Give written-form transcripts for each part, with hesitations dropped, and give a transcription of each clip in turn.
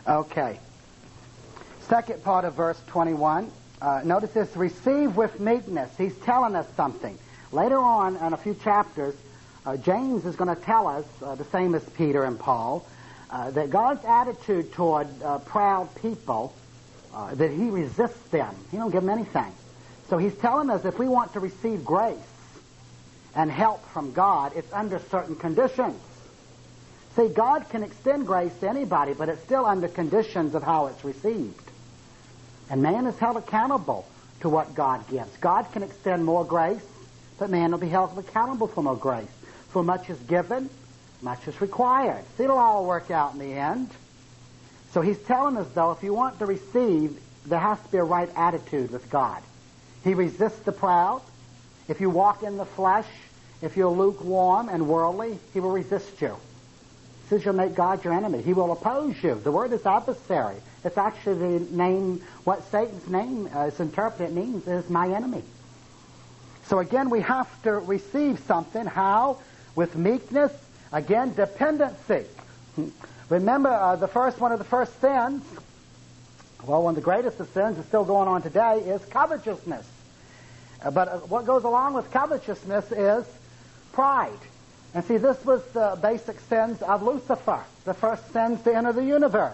Okay. Second part of verse 21. Notice this, receive with meekness. He's telling us something. Later on in a few chapters, James is going to tell us, the same as Peter and Paul, that God's attitude toward proud people, that he resists them. He don't give them anything. So he's telling us if we want to receive grace and help from God, it's under certain conditions. See, God can extend grace to anybody, but it's still under conditions of how it's received. And man is held accountable to what God gives. God can extend more grace, but man will be held accountable for more grace. For much is given, much is required. See, it'll all work out in the end. So he's telling us, though, if you want to receive, there has to be a right attitude with God. He resists the proud. If you walk in the flesh, if you're lukewarm and worldly, he will resist you. He says you'll make God your enemy. He will oppose you. The word is adversary. It's actually the name, what Satan's name is interpreted means is my enemy. So again, we have to receive something. How? With meekness. Again, dependency. Remember, the first one of the first sins, well, one of the greatest of sins is still going on today, is covetousness. But what goes along with covetousness is pride. And see, this was the basic sins of Lucifer, the first sins to enter the universe.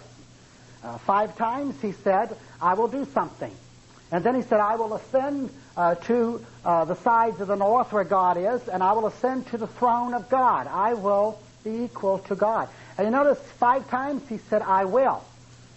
5 times he said, I will do something. And then he said, I will ascend to the sides of the north where God is, and I will ascend to the throne of God. I will be equal to God. And you notice 5 times he said, I will.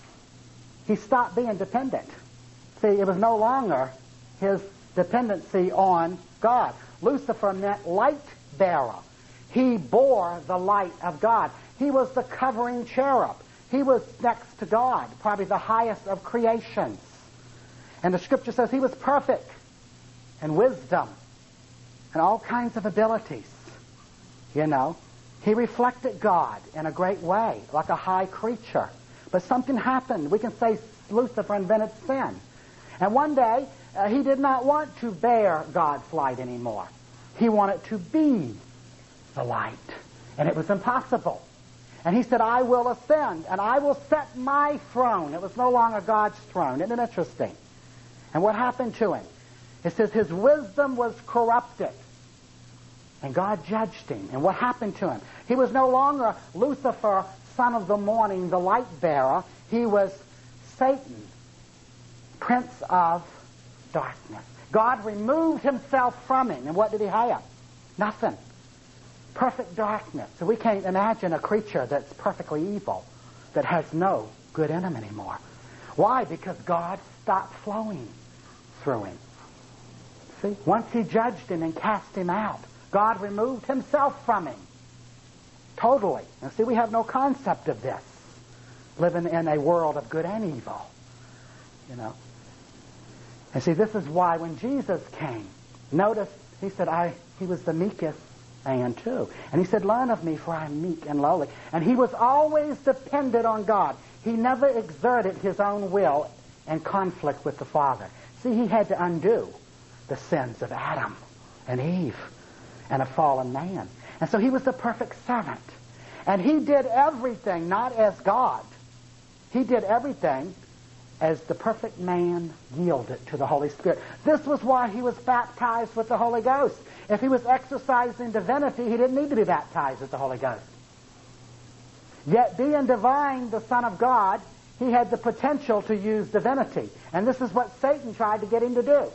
He stopped being dependent. See, it was no longer his dependency on God. Lucifer meant light bearer. He bore the light of God. He was the covering cherub. He was next to God, probably the highest of creations. And the scripture says he was perfect in wisdom and all kinds of abilities. You know, he reflected God in a great way, like a high creature. But something happened. We can say Lucifer invented sin. And one day, he did not want to bear God's light anymore. He wanted to be the light. And it was impossible. And he said, I will ascend, and I will set my throne. It was no longer God's throne. Isn't it interesting? And what happened to him? It says his wisdom was corrupted. And God judged him. And what happened to him? He was no longer Lucifer, son of the morning, the light bearer. He was Satan, prince of darkness. God removed himself from him. And what did he have? Nothing. Perfect darkness. So we can't imagine a creature that's perfectly evil, that has no good in him anymore. Why? Because God stopped flowing through him. See? Once he judged him and cast him out, God removed himself from him. Totally. Now see, we have no concept of this, living in a world of good and evil. You know. And see, this is why when Jesus came, notice, he said, he was the meekest man too. And he said, learn of me, for I am meek and lowly. And he was always dependent on God. He never exerted his own will in conflict with the Father. See, he had to undo the sins of Adam and Eve and a fallen man. And so he was the perfect servant. And he did everything not as God. He did everything as the perfect man yielded to the Holy Spirit. This was why he was baptized with the Holy Ghost. If he was exercising divinity, he didn't need to be baptized with the Holy Ghost. Yet being divine, the Son of God, he had the potential to use divinity. And this is what Satan tried to get him to do.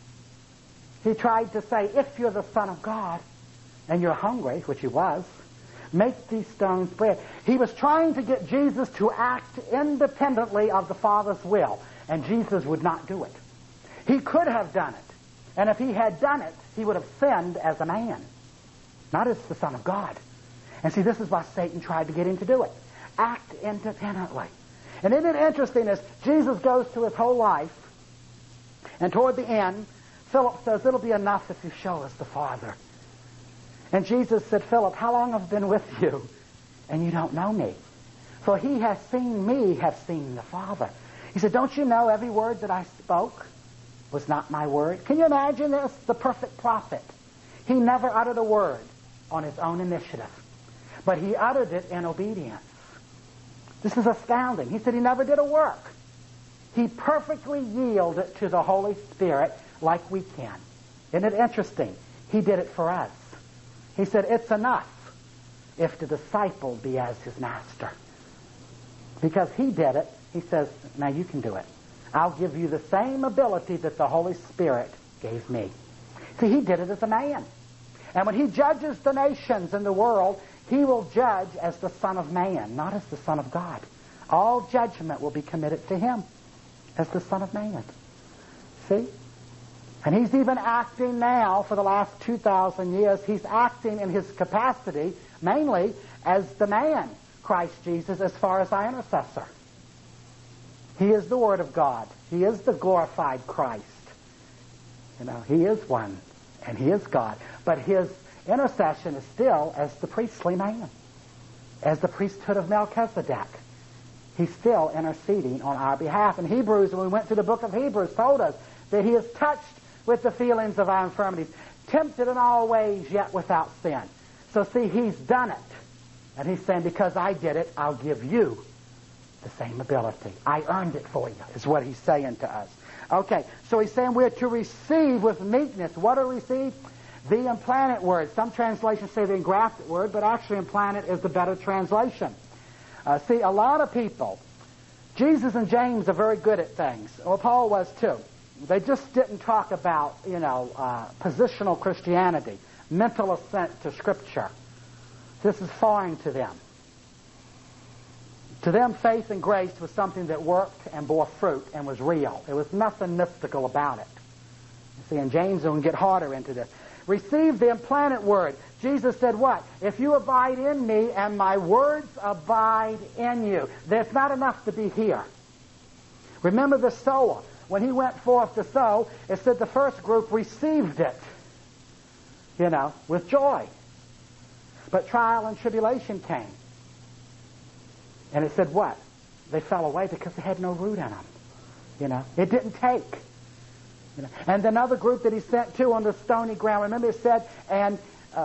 He tried to say, if you're the Son of God and you're hungry, which he was, make these stones bread. He was trying to get Jesus to act independently of the Father's will, and Jesus would not do it. He could have done it, and if he had done it, he would have sinned as a man, not as the Son of God. And see, this is why Satan tried to get him to do it. Act independently. And isn't it interesting as Jesus goes through his whole life, and toward the end, Philip says, it'll be enough if you show us the Father. And Jesus said, Philip, how long have I been with you, and you don't know me? For he has seen me, have seen the Father. He said, don't you know every word that I spoke was not my word? Can you imagine this? The perfect prophet. He never uttered a word on his own initiative, but he uttered it in obedience. This is astounding. He said he never did a work. He perfectly yielded to the Holy Spirit like we can. Isn't it interesting? He did it for us. He said, it's enough if the disciple be as his master. Because he did it, he says, now you can do it. I'll give you the same ability that the Holy Spirit gave me. See, he did it as a man. And when he judges the nations and the world, he will judge as the Son of Man, not as the Son of God. All judgment will be committed to him as the Son of Man. See? And he's even acting now for the last 2,000 years. He's acting in his capacity mainly as the man, Christ Jesus, as far as our intercessor. He is the Word of God. He is the glorified Christ. You know, he is one, and he is God. But his intercession is still as the priestly man, as the priesthood of Melchizedek. He's still interceding on our behalf. And Hebrews, when we went through the book of Hebrews, told us that he is touched with the feelings of our infirmities, tempted in all ways, yet without sin. So see, he's done it. And he's saying, because I did it, I'll give you the same ability. I earned it for you, is what he's saying to us. Okay, so he's saying we're to receive with meekness. What to receive? The implanted word. Some translations say the engrafted word, but actually implanted is the better translation. See, a lot of people, Jesus and James are very good at things. Well, Paul was too. They just didn't talk about, positional Christianity, mental assent to Scripture. This is foreign to them. To them, faith and grace was something that worked and bore fruit and was real. There was nothing mystical about it. You see, and James will get harder into this. Receive the implanted word. Jesus said what? If you abide in me and my words abide in you. There's not enough to be here. Remember the sower. When he went forth to sow, it said the first group received it, with joy. But trial and tribulation came. And it said what? They fell away because they had no root in them. It didn't take. And another group that he sent to on the stony ground, remember it said, and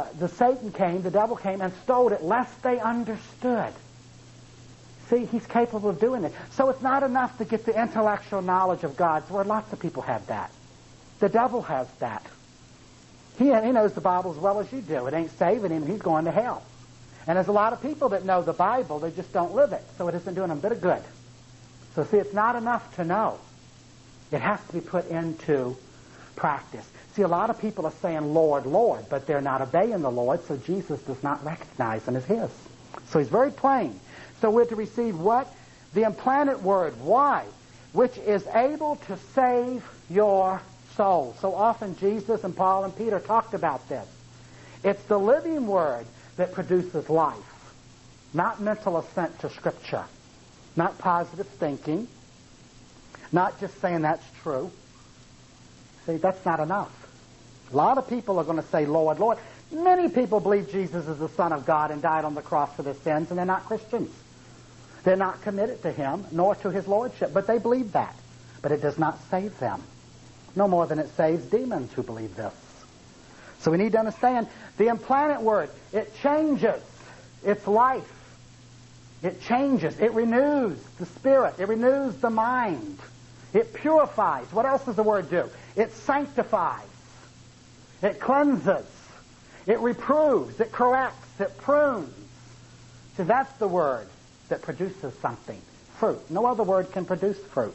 the devil came and stole it lest they understood. See, he's capable of doing it. So it's not enough to get the intellectual knowledge of God's Word. Lots of people have that. The devil has that. He knows the Bible as well as you do. It ain't saving him. He's going to hell. And there's a lot of people that know the Bible. They just don't live it. So it isn't doing them a bit of good. So see, it's not enough to know. It has to be put into practice. See, a lot of people are saying, Lord, Lord, but they're not obeying the Lord, so Jesus does not recognize them as his. So he's very plain. So we're to receive what? The implanted word. Why? Which is able to save your soul. So often Jesus and Paul and Peter talked about this. It's the living word that produces life. Not mental assent to Scripture. Not positive thinking. Not just saying that's true. See, that's not enough. A lot of people are going to say, Lord, Lord. Many people believe Jesus is the Son of God and died on the cross for their sins, and they're not Christians. They're not committed to him, nor to his lordship, but they believe that. But it does not save them. No more than it saves demons who believe this. So we need to understand the implanted word. It changes. It's life. It changes. It renews the spirit. It renews the mind. It purifies. What else does the word do? It sanctifies. It cleanses. It reproves. It corrects. It prunes. So that's the word that produces something. Fruit. No other word can produce fruit.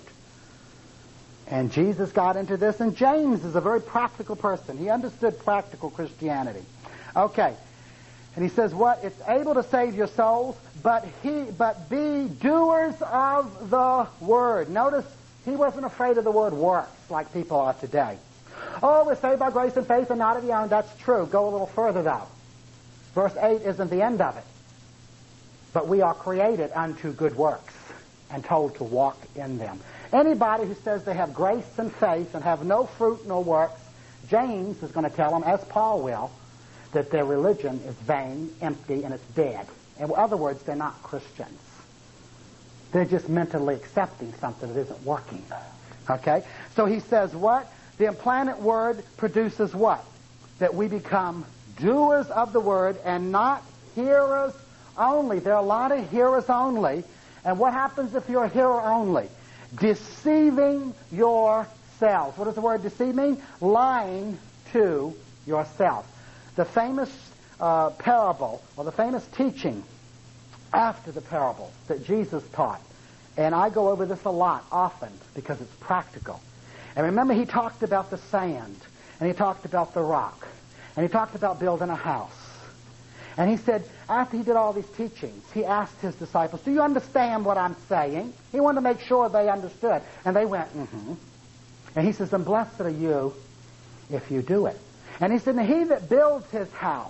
And Jesus got into this, and James is a very practical person. He understood practical Christianity. Okay. And he says what? It's able to save your souls, but be doers of the word. Notice he wasn't afraid of the word works like people are today. Oh, we're saved by grace and faith and not of your own. That's true. Go a little further though. Verse 8 isn't the end of it. But we are created unto good works and told to walk in them. Anybody who says they have grace and faith and have no fruit nor works, James is going to tell them, as Paul will, that their religion is vain, empty, and it's dead. In other words, they're not Christians. They're just mentally accepting something that isn't working. Okay? So he says what? The implanted word produces what? That we become doers of the word and not hearers only. There are a lot of hearers only, And what happens if you're a hearer only? Deceiving yourselves. What does the word deceive mean? Lying to yourself. The famous parable, or the famous teaching after the parable that Jesus taught, and I go over this a lot, often, because it's practical. And remember, he talked about the sand, and he talked about the rock, and he talked about building a house. And he said, after he did all these teachings, he asked his disciples, do you understand what I'm saying? He wanted to make sure they understood. And they went, mm-hmm. And he says, then blessed are you if you do it. And he said, he that builds his house,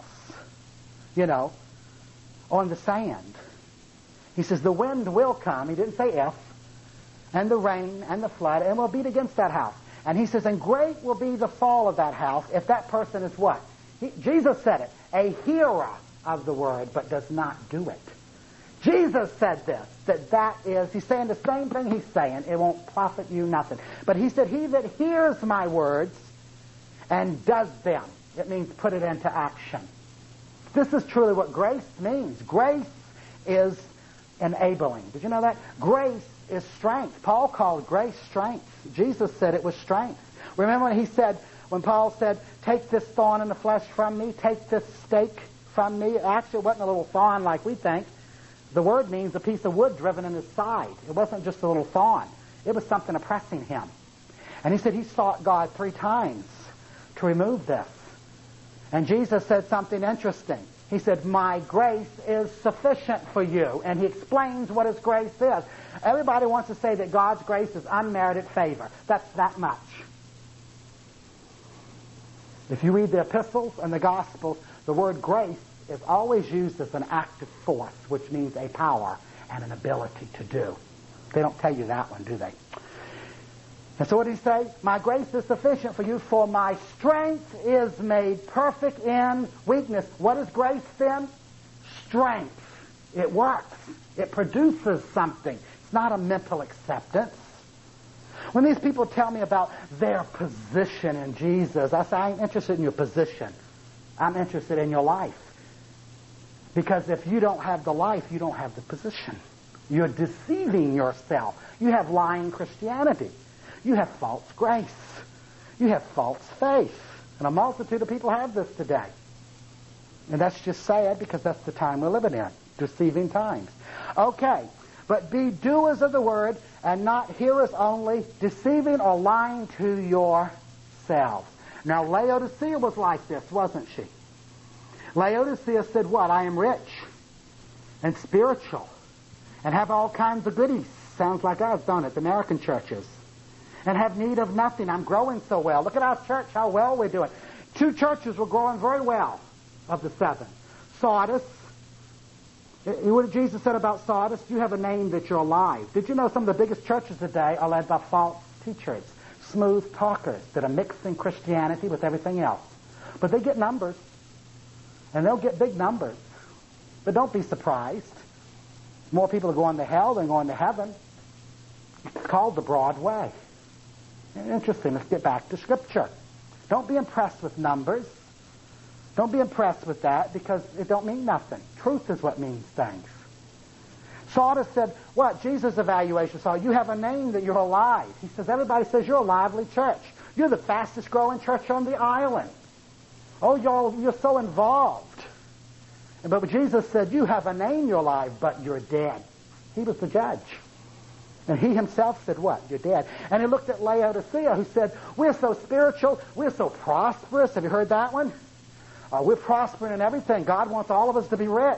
on the sand, he says, the wind will come, he didn't say if, and the rain and the flood, and will beat against that house. And he says, and great will be the fall of that house if that person is what? Jesus said it, a hearer of the word, but does not do it. Jesus said this, that is, he's saying the same thing he's saying, it won't profit you nothing. But he said, he that hears my words and does them, it means put it into action. This is truly what grace means. Grace is enabling. Did you know that? Grace is strength. Paul called grace strength. Jesus said it was strength. Remember when Paul said, take this thorn in the flesh from me, take this stake from me. Actually, it wasn't a little thorn like we think. The word means a piece of wood driven in his side. It wasn't just a little thorn. It was something oppressing him. And he said he sought God 3 times to remove this. And Jesus said something interesting. He said, my grace is sufficient for you. And he explains what his grace is. Everybody wants to say that God's grace is unmerited favor. That's that much. If you read the epistles and the gospels, the word grace is always used as an active force, which means a power and an ability to do. They don't tell you that one, do they? And so what did he say? My grace is sufficient for you, for my strength is made perfect in weakness. What is grace then? Strength. It works. It produces something. It's not a mental acceptance. When these people tell me about their position in Jesus, I say, I ain't interested in your position. I'm interested in your life. Because if you don't have the life, you don't have the position. You're deceiving yourself. You have lying Christianity. You have false grace. You have false faith. And a multitude of people have this today. And that's just sad because that's the time we're living in. Deceiving times. Okay. But be doers of the word and not hearers only, deceiving or lying to yourselves. Now Laodicea was like this, wasn't she? Laodicea said what? I am rich and spiritual and have all kinds of goodies. Sounds like us, don't it? The American churches. And have need of nothing. I'm growing so well. Look at our church, how well we're doing. 2 churches were growing very well of the 7. Sardis. What Jesus said about Sardis, you have a name that you're alive. Did you know some of the biggest churches today are led by false teachers, smooth talkers that are mixing Christianity with everything else. But they get numbers. And they'll get big numbers. But don't be surprised. More people are going to hell than going to heaven. It's called the broad way. Interesting. Let's get back to Scripture. Don't be impressed with numbers. Don't be impressed with that because it don't mean nothing. Truth is what means things. Sardis said, what? Jesus' evaluation saw, you have a name that you're alive. He says, everybody says you're a lively church. You're the fastest growing church on the island. Oh, you're so involved. But Jesus said, you have a name, you're alive, but you're dead. He was the judge. And he himself said, what? You're dead. And he looked at Laodicea, who said, we're so spiritual, we're so prosperous. Have you heard that one? We're prospering in everything. God wants all of us to be rich.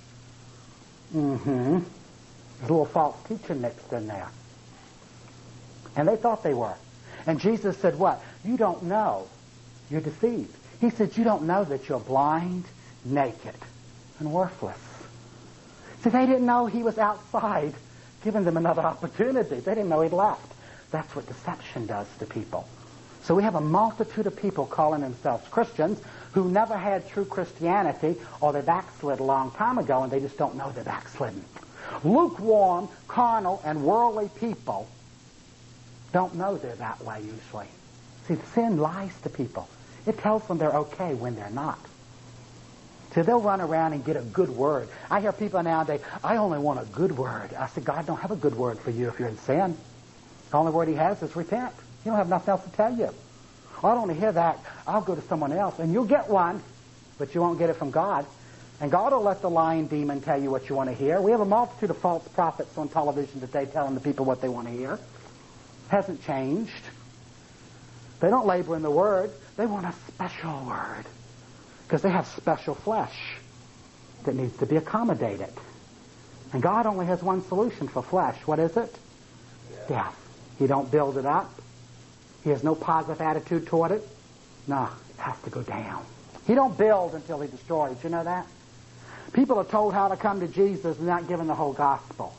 Mm-hmm. There's a little false teaching mixed in there. And they thought they were. And Jesus said, what? You don't know. You're deceived. He said, you don't know that you're blind, naked, and worthless. See, they didn't know he was outside giving them another opportunity. They didn't know he'd left. That's what deception does to people. So we have a multitude of people calling themselves Christians who never had true Christianity, or they backslid a long time ago and they just don't know they're backslidden. Lukewarm, carnal, and worldly people don't know they're that way usually. See, sin lies to people. It tells them they're okay when they're not. See, they'll run around and get a good word. I hear people nowadays, I only want a good word. I said, God don't have a good word for you if you're in sin. The only word he has is repent. He don't have nothing else to tell you. I don't want to hear that. I'll go to someone else. And you'll get one, but you won't get it from God. And God will let the lying demon tell you what you want to hear. We have a multitude of false prophets on television today telling the people what they want to hear. Hasn't changed. They don't labor in the word. They want a special word. Because they have special flesh that needs to be accommodated. And God only has one solution for flesh. What is it? Death. He don't build it up. He has no positive attitude toward it. No, it has to go down. He don't build until he destroys. You know that? People are told how to come to Jesus and not given the whole gospel.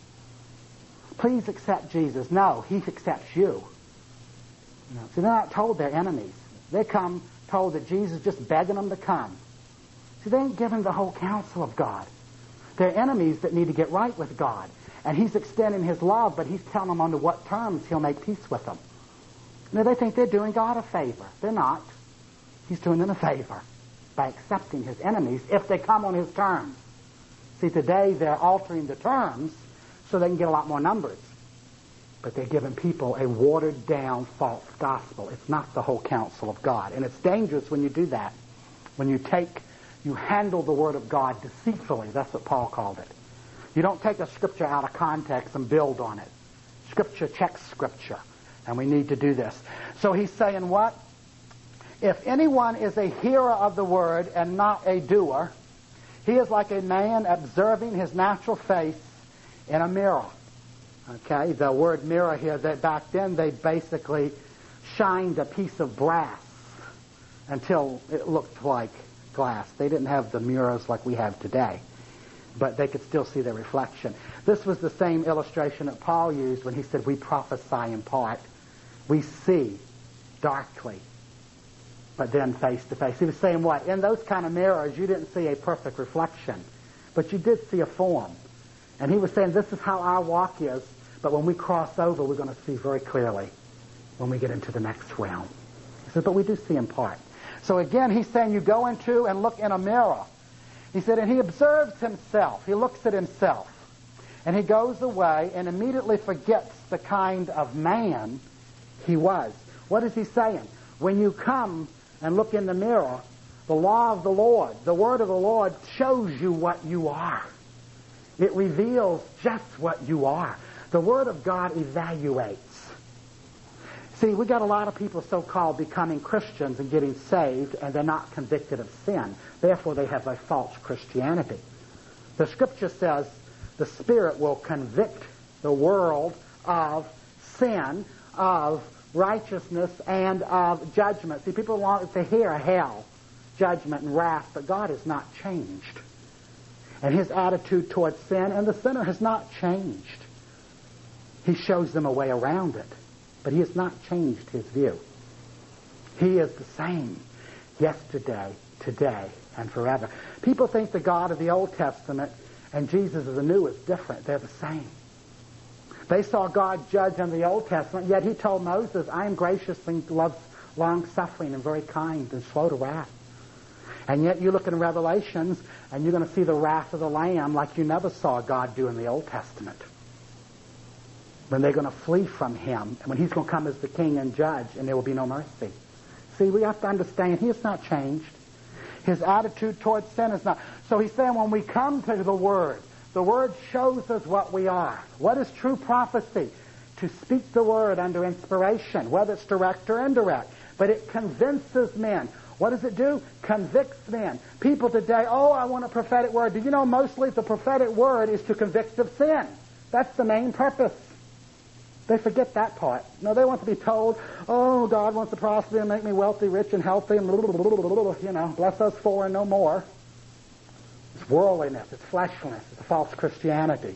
Please accept Jesus. No, he accepts you. See, they're not told they're enemies. They come told that Jesus is just begging them to come. See, they ain't given the whole counsel of God. They're enemies that need to get right with God. And he's extending his love, but he's telling them under what terms he'll make peace with them. Now, they think they're doing God a favor. They're not. He's doing them a favor by accepting his enemies if they come on his terms. See, today they're altering the terms so they can get a lot more numbers. But they're giving people a watered-down false gospel. It's not the whole counsel of God. And it's dangerous when you do that. When you handle the Word of God deceitfully. That's what Paul called it. You don't take a Scripture out of context and build on it. Scripture checks Scripture. And we need to do this. So he's saying what? If anyone is a hearer of the Word and not a doer, he is like a man observing his natural face in a mirror. Okay, the word mirror here, that back then they basically shined a piece of brass until it looked like glass. They didn't have the mirrors like we have today, but they could still see their reflection. This was the same illustration that Paul used when he said, we prophesy in part. We see darkly, but then face to face. He was saying what? In those kind of mirrors, you didn't see a perfect reflection, but you did see a form. And he was saying, this is how our walk is. But when we cross over, we're going to see very clearly when we get into the next realm. He said, but we do see in part. So again, he's saying you go into and look in a mirror. He said, and he observes himself. He looks at himself. And he goes away and immediately forgets the kind of man he was. What is he saying? When you come and look in the mirror, the law of the Lord, the word of the Lord shows you what you are. It reveals just what you are. The Word of God evaluates. See, we got a lot of people so-called becoming Christians and getting saved, and they're not convicted of sin. Therefore, they have a false Christianity. The Scripture says the Spirit will convict the world of sin, of righteousness, and of judgment. See, people want to hear hell, judgment, and wrath, but God has not changed. And his attitude towards sin and the sinner has not changed. He shows them a way around it, but he has not changed his view. He is the same yesterday, today, and forever. People think the God of the Old Testament and Jesus of the New is different. They're the same. They saw God judge in the Old Testament, yet he told Moses, I am gracious and long-suffering and very kind and slow to wrath. And yet you look in Revelations and you're going to see the wrath of the Lamb like you never saw God do in the Old Testament. When they're going to flee from him, and when he's going to come as the king and judge, and there will be no mercy. See, we have to understand he has not changed. His attitude towards sin is not. So he's saying when we come to the Word shows us what we are. What is true prophecy? To speak the Word under inspiration, whether it's direct or indirect. But it convinces men. What does it do? Convicts men. People today, I want a prophetic word. Do you know mostly the prophetic word is to convict of sin? That's the main purpose. They forget that part. No, they want to be told, God wants to prosper and make me wealthy, rich, and healthy, and bless us four and no more. It's worldliness, it's fleshliness, it's a false Christianity.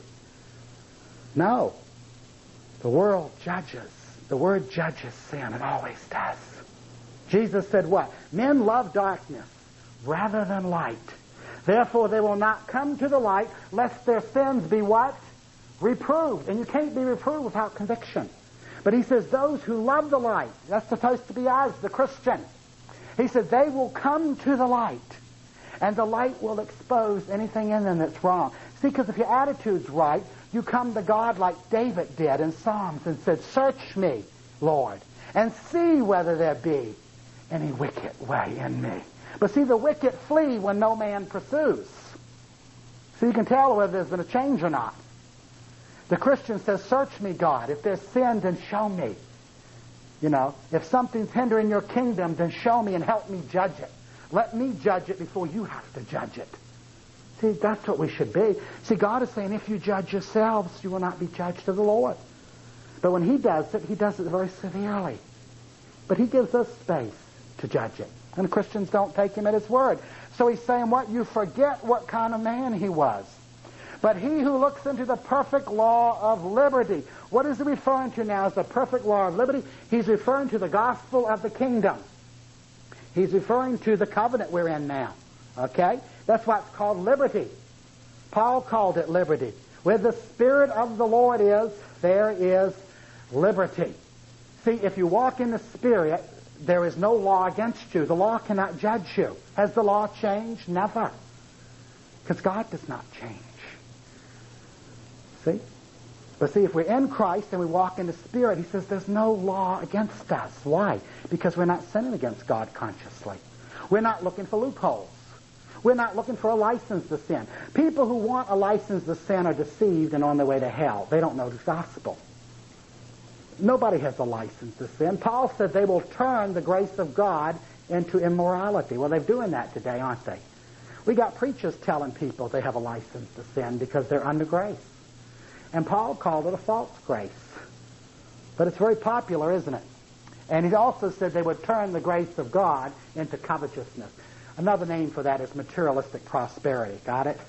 No. The world judges. The Word judges sin. It always does. Jesus said what? Men love darkness rather than light. Therefore they will not come to the light lest their sins be what? Reproved. And you can't be reproved without conviction. But he says those who love the light, that's supposed to be us, the Christian. He said they will come to the light. And the light will expose anything in them that's wrong. See, because if your attitude's right, you come to God like David did in Psalms and said, search me, Lord, and see whether there be any wicked way in me. But see, the wicked flee when no man pursues. So you can tell whether there's been a change or not. The Christian says, search me, God. If there's sin, then show me. You know, if something's hindering your kingdom, then show me and help me judge it. Let me judge it before you have to judge it. See, that's what we should be. See, God is saying, if you judge yourselves, you will not be judged of the Lord. But when He does it very severely. But He gives us space to judge it. And Christians don't take Him at His word. So He's saying, what? You forget what kind of man He was. But he who looks into the perfect law of liberty. What is He referring to now as the perfect law of liberty? He's referring to the gospel of the kingdom. He's referring to the covenant we're in now. Okay? That's why it's called liberty. Paul called it liberty. Where the Spirit of the Lord is, there is liberty. See, if you walk in the Spirit, there is no law against you. The law cannot judge you. Has the law changed? Never. Because God does not change. See? But see, if we're in Christ and we walk in the Spirit, He says there's no law against us. Why? Because we're not sinning against God consciously. We're not looking for loopholes. We're not looking for a license to sin. People who want a license to sin are deceived and on their way to hell. They don't know the gospel. Nobody has a license to sin. Paul said they will turn the grace of God into immorality. Well, they're doing that today, aren't they? We got preachers telling people they have a license to sin because they're under grace. And Paul called it a false grace. But it's very popular, isn't it? And he also said they would turn the grace of God into covetousness. Another name for that is materialistic prosperity. Got it?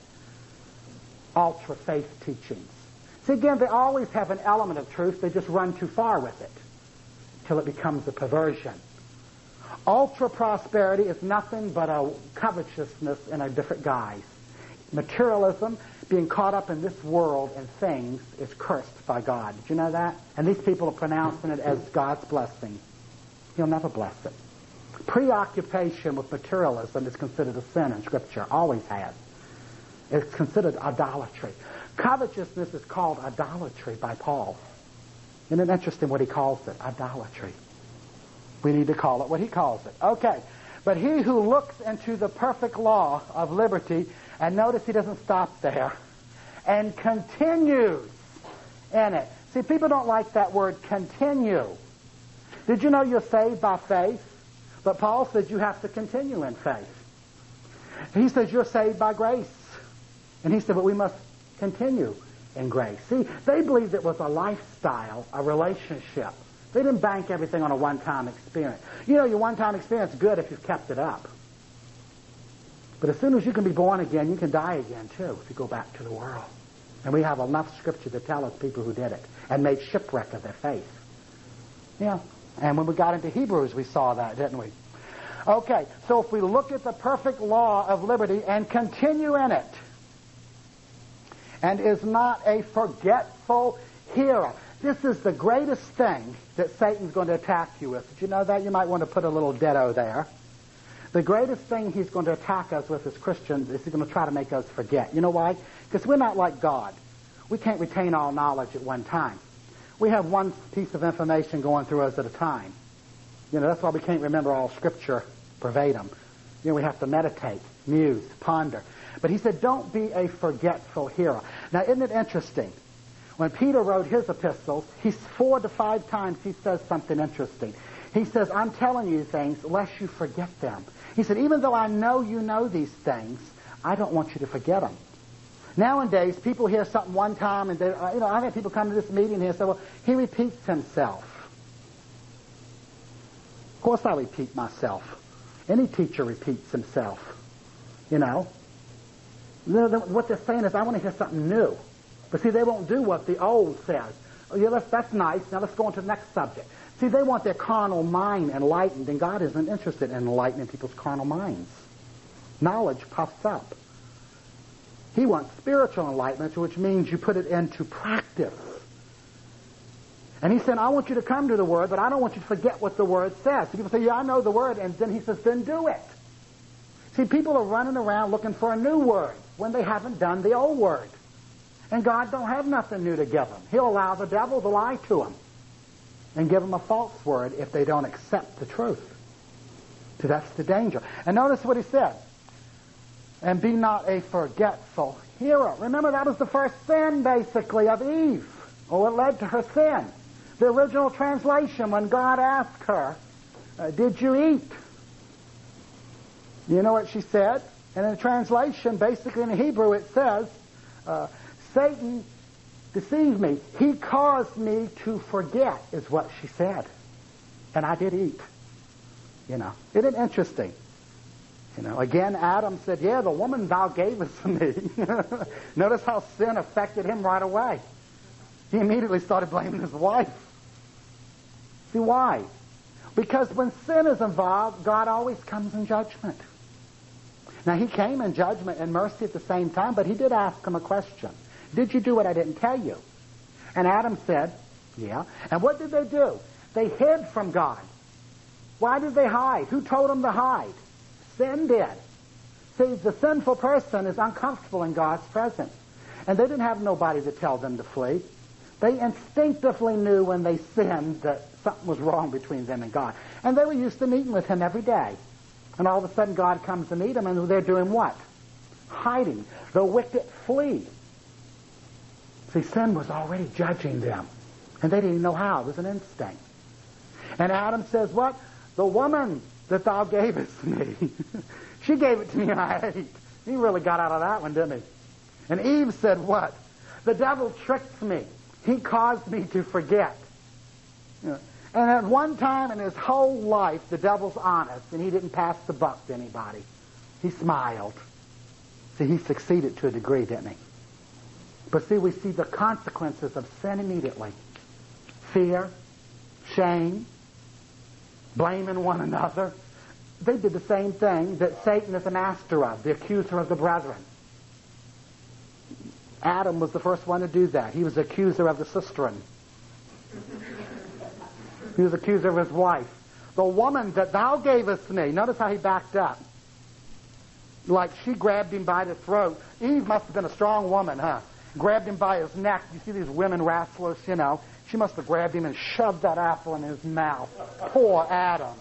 Ultra-faith teachings. See, again, they always have an element of truth. They just run too far with it till it becomes a perversion. Ultra-prosperity is nothing but a covetousness in a different guise. Materialism, being caught up in this world and things, is cursed by God. Did you know that? And these people are pronouncing it as God's blessing. He'll never bless it. Preoccupation with materialism is considered a sin in Scripture. Always has. It's considered idolatry. Covetousness is called idolatry by Paul. Isn't it interesting what he calls it? Idolatry. We need to call it what he calls it. Okay. But he who looks into the perfect law of liberty, and notice he doesn't stop there, and continues in it. See, people don't like that word continue. Did you know you're saved by faith? But Paul says you have to continue in faith. He says you're saved by grace. And he said, but we must continue in grace. See, they believed it was a lifestyle, a relationship. They didn't bank everything on a one-time experience. You know, your one-time experience is good if you've kept it up. But as soon as you can be born again, you can die again, too, if you go back to the world. And we have enough Scripture to tell us people who did it and made shipwreck of their faith. Yeah. And when we got into Hebrews, we saw that, didn't we? Okay, so if we look at the perfect law of liberty and continue in it, and is not a forgetful hearer. This is the greatest thing that Satan's going to attack you with. Did you know that? You might want to put a little ditto there. The greatest thing he's going to attack us with as Christians is he's going to try to make us forget. You know why? Because we're not like God. We can't retain all knowledge at one time. We have one piece of information going through us at a time. You know, that's why we can't remember all Scripture verbatim. You know, we have to meditate, muse, ponder. But he said, don't be a forgetful hearer. Now, isn't it interesting? When Peter wrote his epistles, 4 to 5 times he says something interesting. He says, I'm telling you things lest you forget them. He said, even though I know you know these things, I don't want you to forget them. Nowadays, people hear something one time, and I've had people come to this meeting here and say, well, he repeats himself. Of course I repeat myself. Any teacher repeats himself. You know. What they're saying is, I want to hear something new. But see, they won't do what the old says. Oh, yeah, that's nice. Now let's go on to the next subject. See, they want their carnal mind enlightened, and God isn't interested in enlightening people's carnal minds. Knowledge puffs up. He wants spiritual enlightenment, which means you put it into practice. And he said, I want you to come to the Word, but I don't want you to forget what the Word says. So people say, yeah, I know the Word, and then he says, then do it. See, people are running around looking for a new word when they haven't done the old word. And God don't have nothing new to give them. He'll allow the devil to lie to them and give them a false word if they don't accept the truth. So that's the danger. And notice what he said. And be not a forgetful hearer. Remember, that was the first sin, basically, of Eve, or what led to her sin. The original translation, when God asked her, did you eat? You know what she said? And in the translation, basically in the Hebrew, it says, Satan deceived me. He caused me to forget, is what she said. And I did eat. You know, isn't it interesting? You know, again, Adam said, yeah, the woman thou gavest to me. Notice how sin affected him right away. He immediately started blaming his wife. See, why? Because when sin is involved, God always comes in judgment. Now, he came in judgment and mercy at the same time, but he did ask him a question. Did you do what I didn't tell you? And Adam said, yeah. And what did they do? They hid from God. Why did they hide? Who told them to hide? Sin did. See, the sinful person is uncomfortable in God's presence. And they didn't have nobody to tell them to flee. They instinctively knew when they sinned that something was wrong between them and God. And they were used to meeting with him every day. And all of a sudden God comes to meet them, and they're doing what? Hiding. The wicked flee. See, sin was already judging them. And they didn't even know how. It was an instinct. And Adam says, what? The woman that thou gavest me. She gave it to me and I ate. He really got out of that one, didn't he? And Eve said, what? The devil tricked me. He caused me to forget. And at one time in his whole life, the devil's honest, and he didn't pass the buck to anybody. He smiled. See, he succeeded to a degree, didn't he? But see, we see the consequences of sin immediately. Fear, shame, blaming one another. They did the same thing that Satan is the master of, the accuser of the brethren. Adam was the first one to do that. He was the accuser of the sisterin. He was the accuser of his wife. The woman that thou gavest me. Notice how he backed up. Like she grabbed him by the throat. Eve must have been a strong woman, huh? Grabbed him by his neck. You see these women wrestlers, you know. She must have grabbed him and shoved that apple in his mouth. Poor Adam.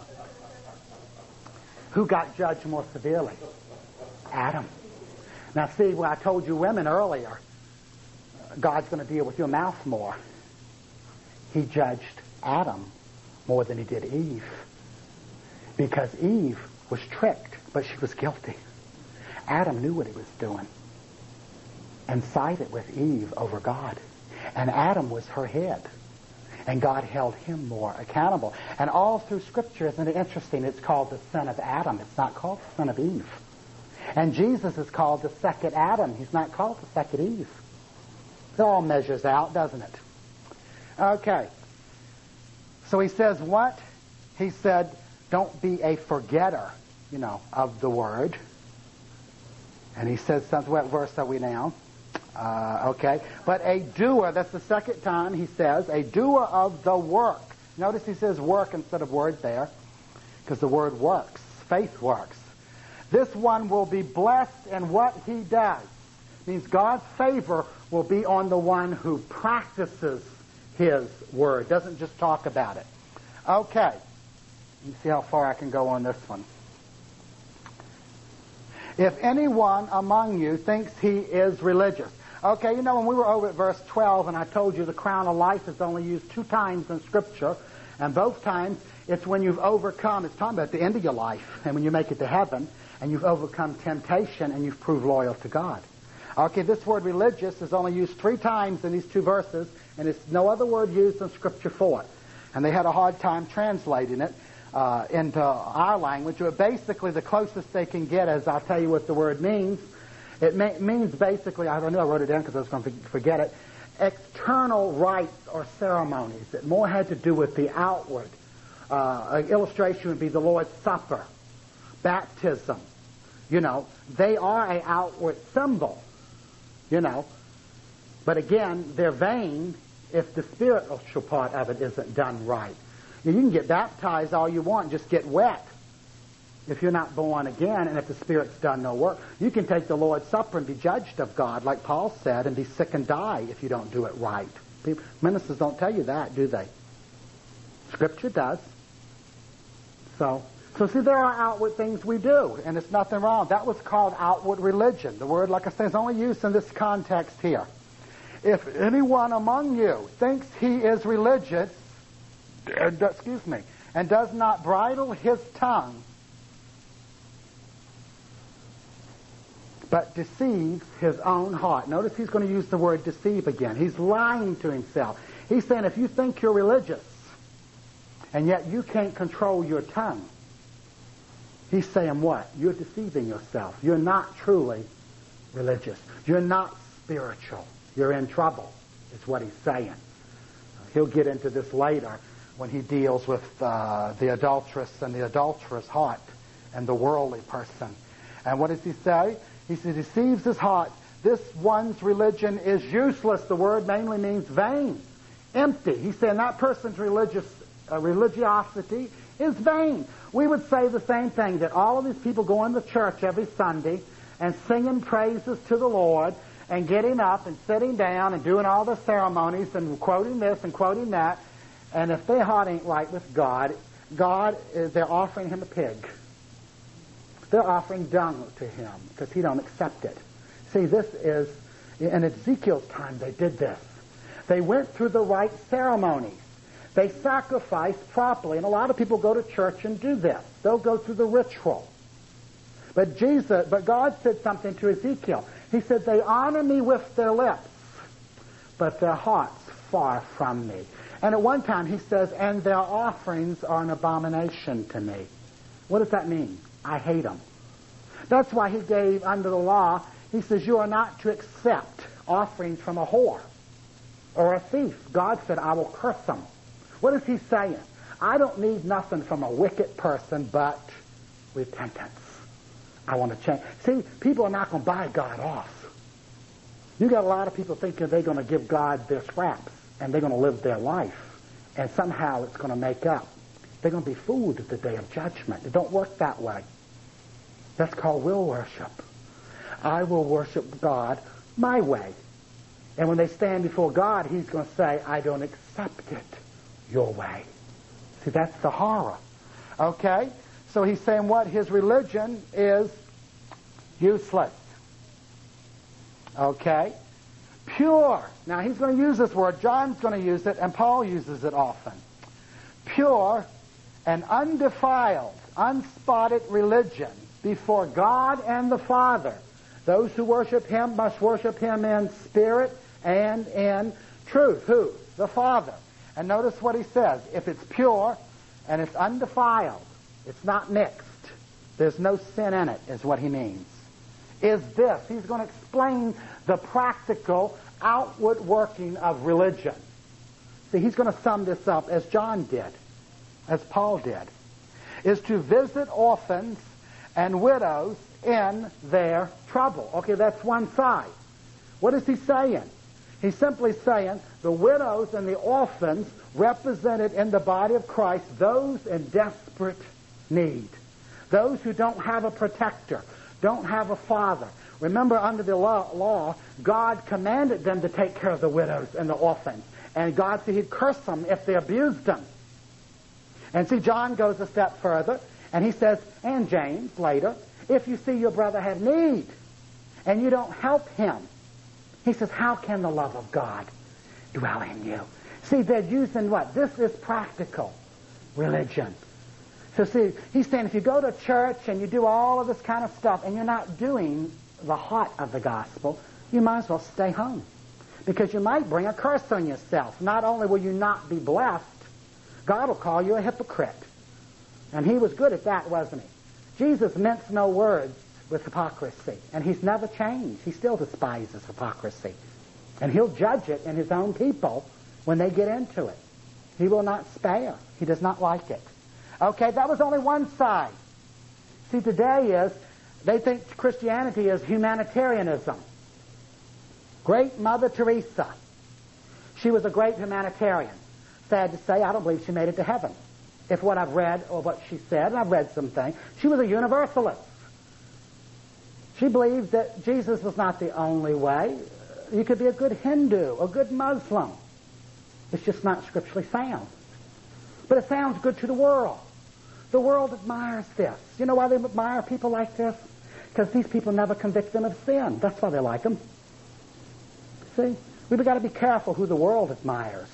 Who got judged more severely? Adam. Now see, when I told you women earlier, God's going to deal with your mouth more. He judged Adam more than he did Eve. Because Eve was tricked, but she was guilty. Adam knew what he was doing and sided with Eve over God. And Adam was her head. And God held him more accountable. And all through Scripture, isn't it interesting? It's called the son of Adam. It's not called the son of Eve. And Jesus is called the second Adam. He's not called the second Eve. It all measures out, doesn't it? Okay. So he says what? He said, don't be a forgetter, of the word. And he says, what verse are we now? Okay. But a doer, that's the second time he says, a doer of the work. Notice he says work instead of word there, because the word works. Faith works. This one will be blessed in what he does. Means God's favor will be on the one who practices his word. Doesn't just talk about it. Okay. You see how far I can go on this one. If anyone among you thinks he is religious. Okay, when we were over at verse 12 and I told you the crown of life is only used 2 times in Scripture, and both times it's when you've overcome, it's talking about the end of your life, and when you make it to heaven, and you've overcome temptation and you've proved loyal to God. Okay, this word religious is only used 3 times in these 2 verses, and it's no other word used in Scripture for it. And they had a hard time translating it into our language. But basically, the closest they can get is, I'll tell you what the word means. It means basically, I knew I wrote it down because I was going to forget it, external rites or ceremonies. It more had to do with the outward. An illustration would be the Lord's Supper, baptism. They are an outward symbol, But again, they're vain if the spiritual part of it isn't done right. You can get baptized all you want, just get wet. if you're not born again and if the Spirit's done no work. You can take the Lord's Supper and be judged of God, like Paul said, and be sick and die if you don't do it right. Ministers don't tell you that, do they? Scripture does. So see, there are outward things we do, and it's nothing wrong. That was called outward religion. The word, like I say, is only used in this context here. If anyone among you thinks he is religious, and does not bridle his tongue, but deceives his own heart. Notice he's going to use the word deceive again. He's lying to himself. He's saying if you think you're religious, and yet you can't control your tongue, he's saying what? You're deceiving yourself. You're not truly religious. You're not spiritual. You're in trouble, is what he's saying. He'll get into this later when he deals with the adulteress and the adulterous heart and the worldly person. And what does he say? He says, deceives his heart. This one's religion is useless. The word mainly means vain, empty. He's saying that person's religiosity is vain. We would say the same thing, that all of these people going to church every Sunday and singing praises to the Lord and getting up and sitting down and doing all the ceremonies and quoting this and quoting that, and if their heart ain't right with God, they're offering him a pig. They're offering dung to him because he don't accept it. See, this is, in Ezekiel's time they did this. They went through the right ceremonies. They sacrificed properly, and a lot of people go to church and do this. They'll go through the ritual. But God said something to Ezekiel. He said, they honor me with their lips, but their hearts far from me. And at one time he says, and their offerings are an abomination to me. What does that mean? I hate them. That's why he gave under the law, he says, you are not to accept offerings from a whore or a thief. God said, I will curse them. What is he saying? I don't need nothing from a wicked person but repentance. I want to change. See, people are not going to buy God off. You got a lot of people thinking they're going to give God their scraps and they're going to live their life, and somehow it's going to make up. They're going to be fooled at the day of judgment. It don't work that way. That's called will worship. I will worship God my way. And when they stand before God, he's going to say, I don't accept it your way. See, that's the horror. Okay? So he's saying what? His religion is useless. Okay? Pure. Now he's going to use this word. John's going to use it, and Paul uses it often. Pure and undefiled, unspotted religion before God and the Father. Those who worship him must worship him in spirit and in truth. Who? The Father. And notice what he says. If it's pure and it's undefiled, it's not mixed, there's no sin in it, is what he means. Is this. He's going to explain the practical outward working of religion. See, he's going to sum this up as John did, as Paul did, is to visit orphans and widows in their trouble. Okay, that's one side. What is he saying? He's simply saying the widows and the orphans represented in the body of Christ, those in desperate need, those who don't have a protector, don't have a father. Remember, under the law, God commanded them to take care of the widows and the orphans. And God said he'd curse them if they abused them. And see, John goes a step further, and he says, and James later, if you see your brother have need and you don't help him, he says, how can the love of God dwell in you? See, they're using what? This is practical religion. So see, he's saying if you go to church and you do all of this kind of stuff and you're not doing the heart of the gospel, you might as well stay home. Because you might bring a curse on yourself. Not only will you not be blessed, God will call you a hypocrite. And he was good at that, wasn't he? Jesus minced no words with hypocrisy. And he's never changed. He still despises hypocrisy. And he'll judge it in his own people when they get into it. He will not spare. He does not like it. Okay, that was only one side. See, today they think Christianity is humanitarianism. Great Mother Teresa. She was a great humanitarian. Sad to say, I don't believe she made it to heaven. if what I've read or what she said, and I've read some things, she was a universalist. She believed that Jesus was not the only way. You could be a good Hindu, a good Muslim. It's just not scripturally sound. But it sounds good to the world. The world admires this. You know why they admire people like this? Because these people never convict them of sin. That's why they like them. See? We've got to be careful who the world admires.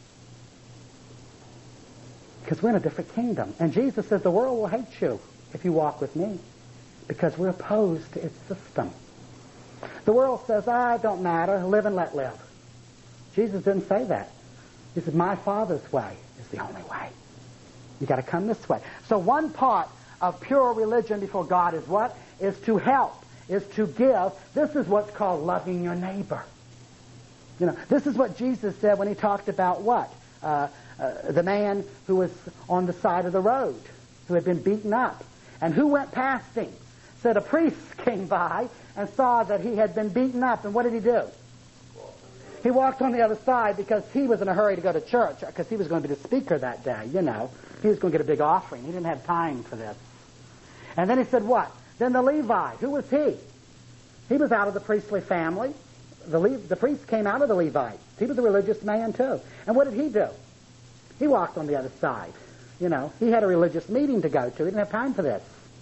Because we're in a different kingdom. And Jesus says the world will hate you if you walk with me. Because we're opposed to its system. The world says, it don't matter, live and let live. Jesus didn't say that. He said, my Father's way is the only way. You got to come this way. So one part of pure religion before God is what? Is to help, is to give. This is what's called loving your neighbor. You know, this is what Jesus said when he talked about what? The man who was on the side of the road, who had been beaten up. And who went past him? Said a priest came by and saw that he had been beaten up. And what did he do? He walked on the other side because he was in a hurry to go to church, because he was going to be the speaker that day, you know. He was going to get a big offering. He didn't have time for this. And then he said what? Then the Levite. Who was he? He was out of the priestly family. The priest came out of the Levites. He was a religious man too. And what did he do? He walked on the other side. You know, he had a religious meeting to go to. He didn't have time for this.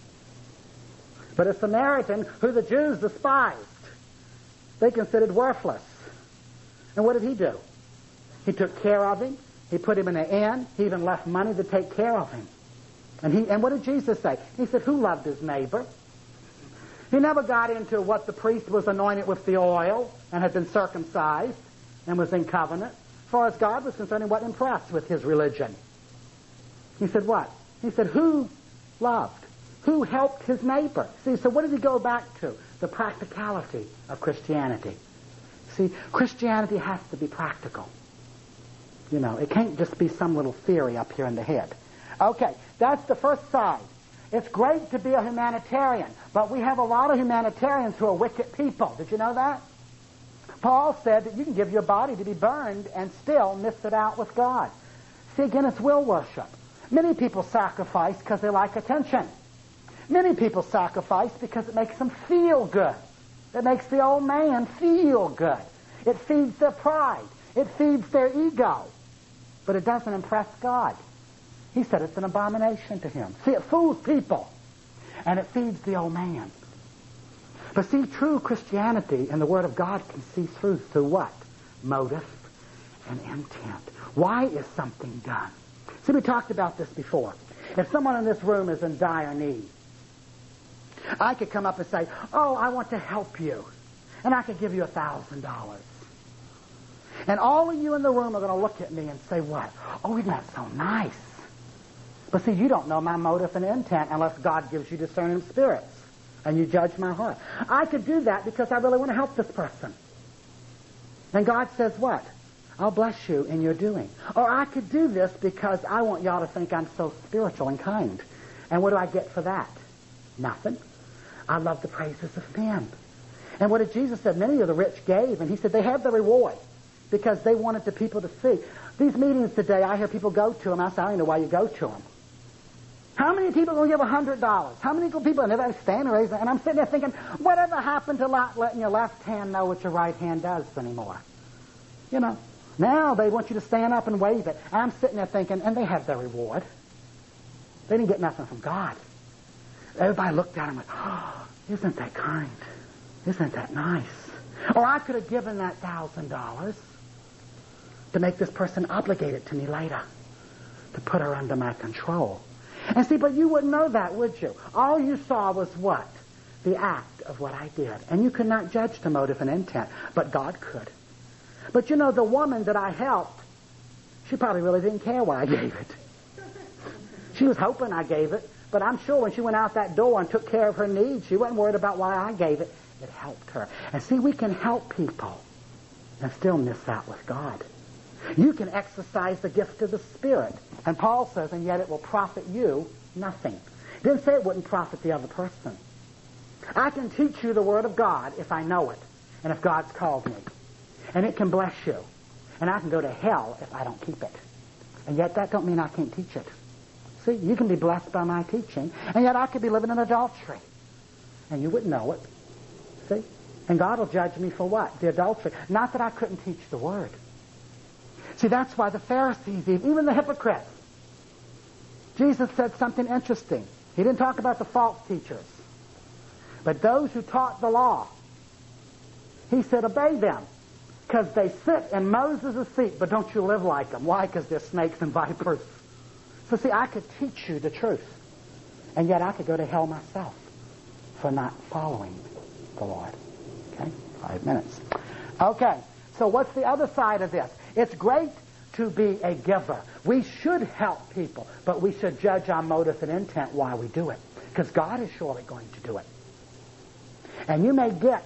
But a Samaritan, who the Jews despised, they considered worthless. And what did he do? He took care of him. He put him in an inn. He even left money to take care of him. And what did Jesus say? He said, who loved his neighbor? He never got into what the priest was anointed with the oil and had been circumcised and was in covenant. As far as God was concerned, he wasn't impressed with his religion. He said what? He said, who loved? Who helped his neighbor? See, so what did he go back to? The practicality of Christianity. See, Christianity has to be practical. You know, it can't just be some little theory up here in the head. Okay, that's the first side. It's great to be a humanitarian, but we have a lot of humanitarians who are wicked people. Did you know that? Paul said that you can give your body to be burned and still miss it out with God. See, again, it's will worship. Many people sacrifice because they like attention. Many people sacrifice because it makes them feel good. It makes the old man feel good. It feeds their pride. It feeds their ego. But it doesn't impress God. He said it's an abomination to him. See, it fools people. And it feeds the old man. But see, true Christianity and the Word of God can see through what? Motive and intent. Why is something done? See, we talked about this before. If someone in this room is in dire need, I could come up and say, I want to help you. And I could give you $1,000. And all of you in the room are going to look at me and say, what? Oh, isn't that so nice? But see, you don't know my motive and intent unless God gives you discerning spirits. And you judge my heart. I could do that because I really want to help this person. And God says what? I'll bless you in your doing. Or I could do this because I want y'all to think I'm so spiritual and kind. And what do I get for that? Nothing. I love the praises of men. And what did Jesus say? Many of the rich gave. And he said they had the reward because they wanted the people to see. These meetings today, I hear people go to them. I say, I don't know why you go to them. How many people are going to give $100? How many people? And everybody stand and raise their hand. And I'm sitting there thinking, whatever happened to not letting your left hand know what your right hand does anymore? You know, now they want you to stand up and wave it. And I'm sitting there thinking, and they have their reward. They didn't get nothing from God. Everybody looked at him like, isn't that kind? Isn't that nice? Or I could have given that $1,000 to make this person obligated to me later, to put her under my control. And see, but you wouldn't know that, would you? All you saw was what? The act of what I did. And you could not judge the motive and intent, but God could. But you know, the woman that I helped, she probably really didn't care why I gave it. She was hoping I gave it, but I'm sure when she went out that door and took care of her needs, she wasn't worried about why I gave it. It helped her. And see, we can help people and still miss out with God. You can exercise the gift of the Spirit. And Paul says, and yet it will profit you nothing. He didn't say it wouldn't profit the other person. I can teach you the Word of God if I know it, and if God's called me. And it can bless you. And I can go to hell if I don't keep it. And yet that don't mean I can't teach it. See, you can be blessed by my teaching, and yet I could be living in adultery, and you wouldn't know it. See? And God will judge me for what? The adultery. Not that I couldn't teach the Word. See, that's why the Pharisees, even the hypocrites, Jesus said something interesting. He didn't talk about the false teachers, but those who taught the law. He said, obey them, because they sit in Moses' seat, but don't you live like them. Why? Because they're snakes and vipers. So see, I could teach you the truth, and yet I could go to hell myself for not following the Lord. Okay? 5 minutes. Okay, so what's the other side of this? It's great to be a giver. We should help people, but we should judge our motive and intent why we do it, because God is surely going to do it. And you may get,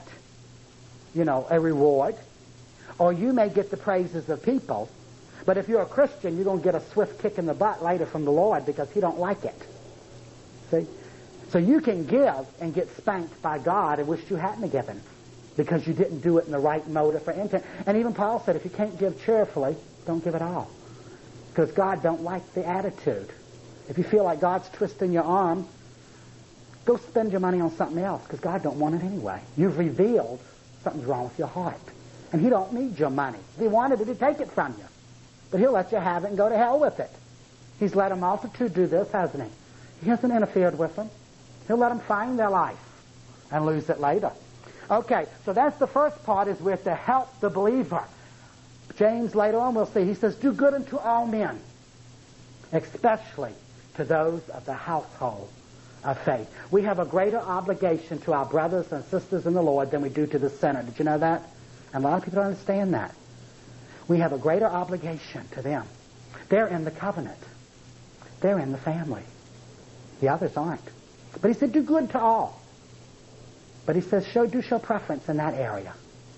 a reward, or you may get the praises of people, but if you're a Christian, you're going to get a swift kick in the butt later from the Lord because He don't like it. See? So you can give and get spanked by God and wish you hadn't given because you didn't do it in the right motive or intent. And even Paul said, if you can't give cheerfully, don't give at all. Because God don't like the attitude. If you feel like God's twisting your arm, go spend your money on something else because God don't want it anyway. You've revealed something's wrong with your heart. And He don't need your money. If He wanted it, He'd take it from you. But He'll let you have it and go to hell with it. He's let a multitude do this, hasn't He? He hasn't interfered with them. He'll let them find their life and lose it later. Okay, so that's the first part, is we're to help the believer. James later on we'll see, he says, do good unto all men, especially to those of the household of faith. We have a greater obligation to our brothers and sisters in the Lord than we do to the sinner. Did you know that? And a lot of people don't understand that. We have a greater obligation to them. They're in the covenant. They're in the family. The others aren't. But he said, do good to all. But he says, show preference in that area.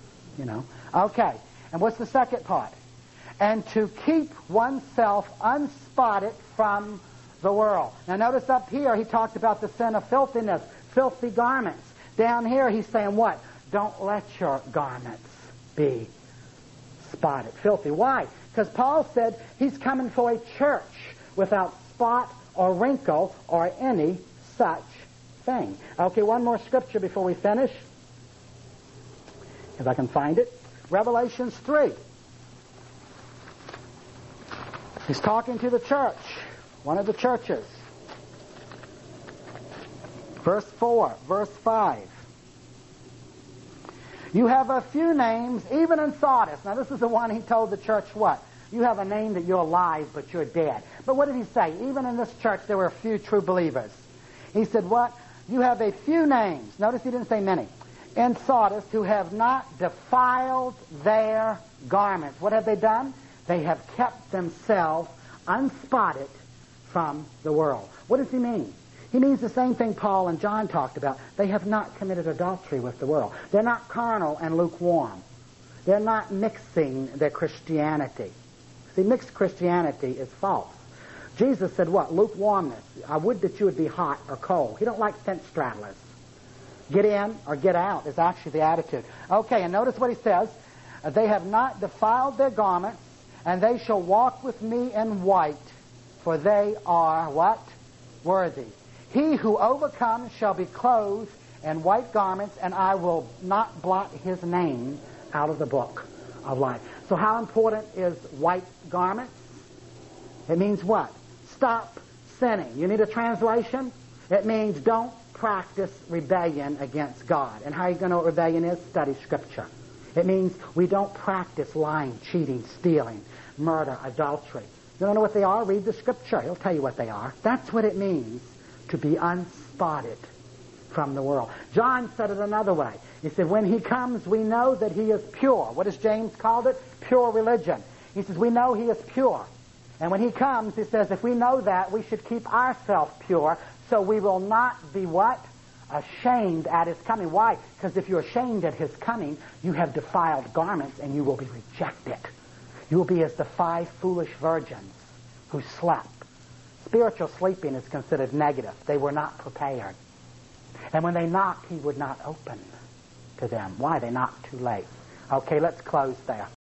Okay. And what's the second part? And to keep oneself unspotted from the world. Now notice up here, he talked about the sin of filthiness, filthy garments. Down here, he's saying what? Don't let your garments be spotted, filthy. Why? Because Paul said he's coming for a church without spot or wrinkle or any such thing. Okay, one more scripture before we finish, if I can find it. Revelations 3. He's talking to the church, one of the churches. Verse 4, verse 5. You have a few names, even in Sardis. Now this is the one he told the church what? You have a name that you're alive, but you're dead. But what did he say? Even in this church, there were a few true believers. He said what? You have a few names. Notice he didn't say many. In Sardis, who have not defiled their garments. What have they done? They have kept themselves unspotted from the world. What does he mean? He means the same thing Paul and John talked about. They have not committed adultery with the world. They're not carnal and lukewarm. They're not mixing their Christianity. See, mixed Christianity is false. Jesus said what? Lukewarmness. I would that you would be hot or cold. He don't like fence straddlers. Get in or get out is actually the attitude. Okay, and notice what he says. They have not defiled their garments, and they shall walk with me in white, for they are what? Worthy. He who overcomes shall be clothed in white garments, and I will not blot his name out of the book of life. So how important is white garments? It means what? Stop sinning. You need a translation? It means don't practice rebellion against God. And how you going to know what rebellion is? Study Scripture. It means we don't practice lying, cheating, stealing, murder, adultery. You don't know what they are? Read the Scripture. He'll tell you what they are. That's what it means to be unspotted from the world. John said it another way. He said, when he comes, we know that he is pure. What has James called it? Pure religion. He says, we know he is pure. And when he comes, he says, if we know that, we should keep ourselves pure, so we will not be what? Ashamed at his coming. Why? Because if you're ashamed at his coming, you have defiled garments and you will be rejected. You will be as the 5 foolish virgins who slept. Spiritual sleeping is considered negative. They were not prepared. And when they knocked, he would not open to them. Why? They knocked too late. Okay, let's close there.